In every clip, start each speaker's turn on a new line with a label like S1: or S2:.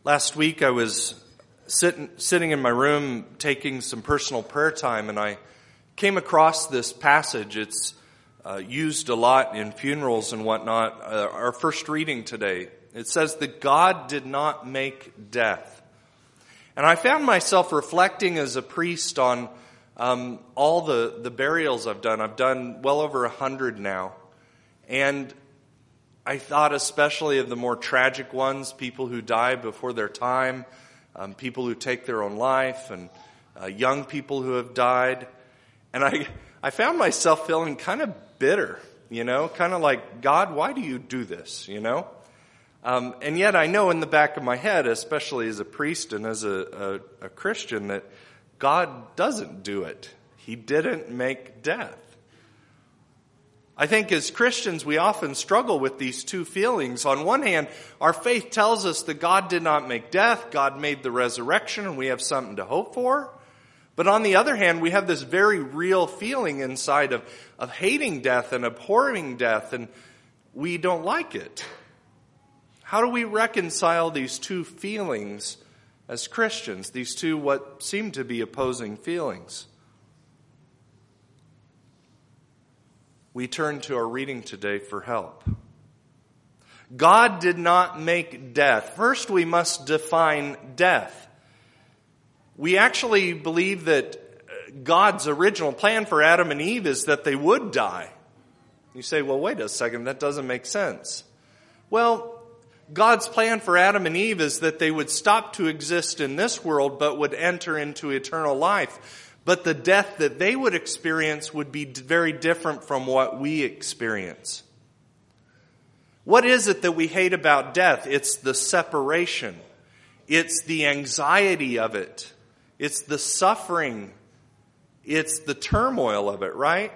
S1: Last week I was sitting in my room taking some personal prayer time, and I came across this passage. It's used a lot in funerals and whatnot. Our first reading today, it says that God did not make death. And I found myself reflecting as a priest on all the burials I've done. I've done well over 100 now. And I thought especially of the more tragic ones, people who die before their time, people who take their own life, and young people who have died. And I found myself feeling kind of bitter, kind of like, God, why do you do this, And yet I know in the back of my head, especially as a priest and as a Christian, that God doesn't do it. He didn't make death. I think as Christians, we often struggle with these two feelings. On one hand, our faith tells us that God did not make death. God made the resurrection, and we have something to hope for. But on the other hand, we have this very real feeling inside of hating death and abhorring death, and we don't like it. How do we reconcile these two feelings as Christians, these two what seem to be opposing feelings? We turn to our reading today for help. God did not make death. First, we must define death. We actually believe that God's original plan for Adam and Eve is that they would die. You say, well, wait a second, that doesn't make sense. Well, God's plan for Adam and Eve is that they would stop to exist in this world, but would enter into eternal life. But the death that they would experience would be very different from what we experience. What is it that we hate about death? It's the separation. It's the anxiety of it. It's the suffering. It's the turmoil of it, right?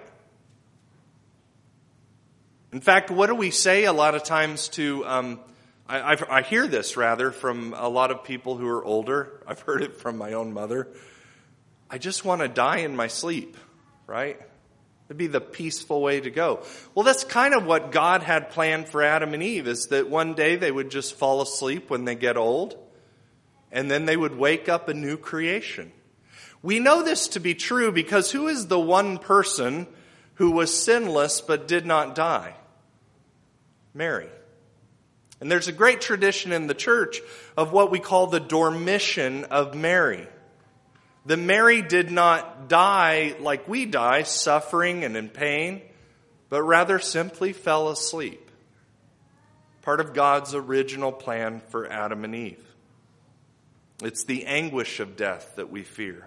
S1: In fact, what do we say a lot of times to... I hear this, rather, from a lot of people who are older. I've heard it from my own mother. I just want to die in my sleep, right? It'd be the peaceful way to go. Well, that's kind of what God had planned for Adam and Eve, is that one day they would just fall asleep when they get old, and then they would wake up a new creation. We know this to be true because who is the one person who was sinless but did not die? Mary. And there's a great tradition in the church of what we call the dormition of Mary. That Mary did not die like we die, suffering and in pain, but rather simply fell asleep. Part of God's original plan for Adam and Eve. It's the anguish of death that we fear.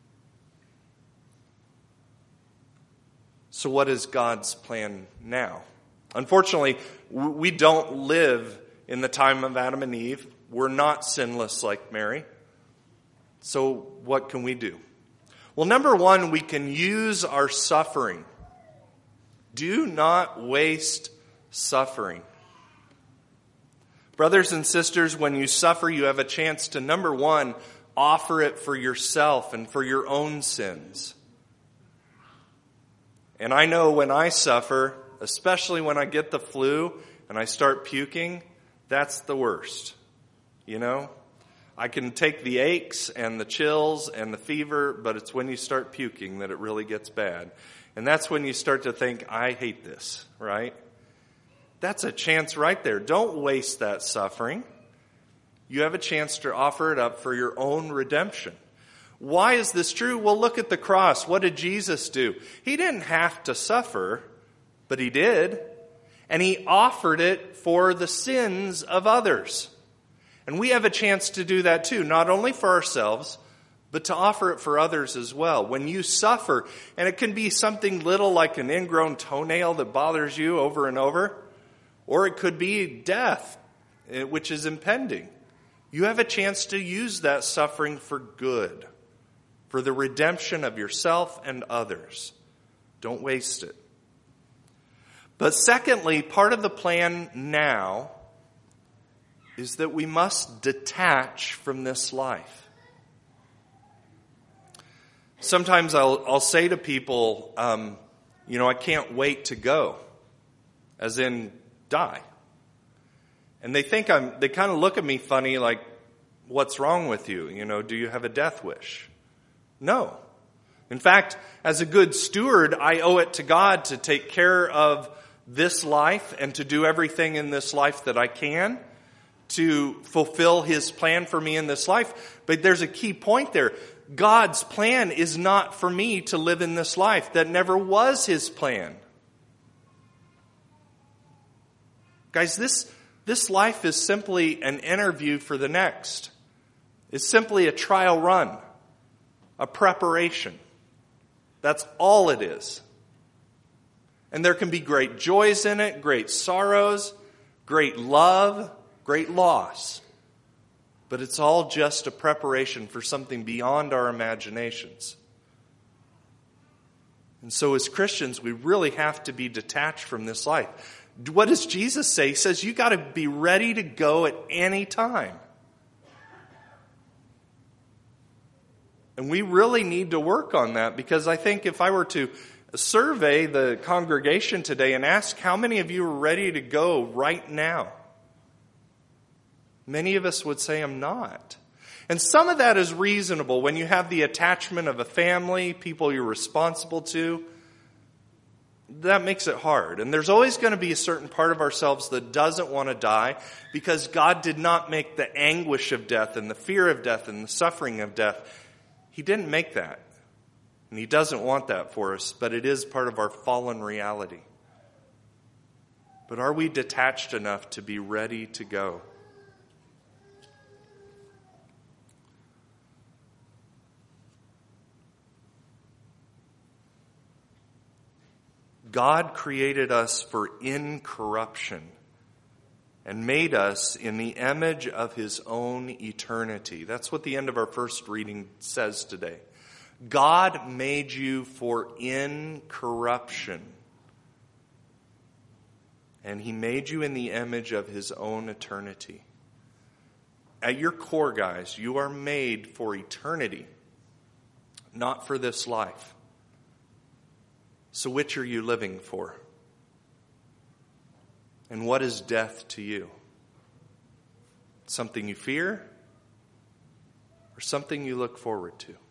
S1: So what is God's plan now? Unfortunately, we don't live in the time of Adam and Eve. We're not sinless like Mary. So what can we do? Well, number one, we can use our suffering. Do not waste suffering. Brothers and sisters, when you suffer, you have a chance to, number one, offer it for yourself and for your own sins. And I know when I suffer, especially when I get the flu and I start puking, that's the worst. I can take the aches and the chills and the fever, but it's when you start puking that it really gets bad. And that's when you start to think, I hate this, right? That's a chance right there. Don't waste that suffering. You have a chance to offer it up for your own redemption. Why is this true? Well, look at the cross. What did Jesus do? He didn't have to suffer, but he did. And he offered it for the sins of others. And we have a chance to do that too, not only for ourselves, but to offer it for others as well. When you suffer, and it can be something little like an ingrown toenail that bothers you over and over, or it could be death, which is impending. You have a chance to use that suffering for good, for the redemption of yourself and others. Don't waste it. But secondly, part of the plan now is that we must detach from this life. Sometimes I'll say to people, I can't wait to go, as in die. And they kind of look at me funny like, what's wrong with you? Do you have a death wish? No. In fact, as a good steward, I owe it to God to take care of this life and to do everything in this life that I can to fulfill His plan for me in this life. But there's a key point there. God's plan is not for me to live in this life. That never was His plan. Guys, this life is simply an interview for the next. It's simply a trial run, a preparation. That's all it is. And there can be great joys in it, great sorrows, great love, great loss. But it's all just a preparation for something beyond our imaginations. And so as Christians, we really have to be detached from this life. What does Jesus say? He says, you got to be ready to go at any time. And we really need to work on that, because I think if I were to survey the congregation today and ask how many of you are ready to go right now, many of us would say, I'm not. And some of that is reasonable when you have the attachment of a family, people you're responsible to. That makes it hard. And there's always going to be a certain part of ourselves that doesn't want to die, because God did not make the anguish of death and the fear of death and the suffering of death. He didn't make that. And He doesn't want that for us, but it is part of our fallen reality. But are we detached enough to be ready to go? God created us for incorruption and made us in the image of His own eternity. That's what the end of our first reading says today. God made you for incorruption. And He made you in the image of His own eternity. At your core, guys, you are made for eternity, not for this life. So which are you living for? And what is death to you? Something you fear or something you look forward to?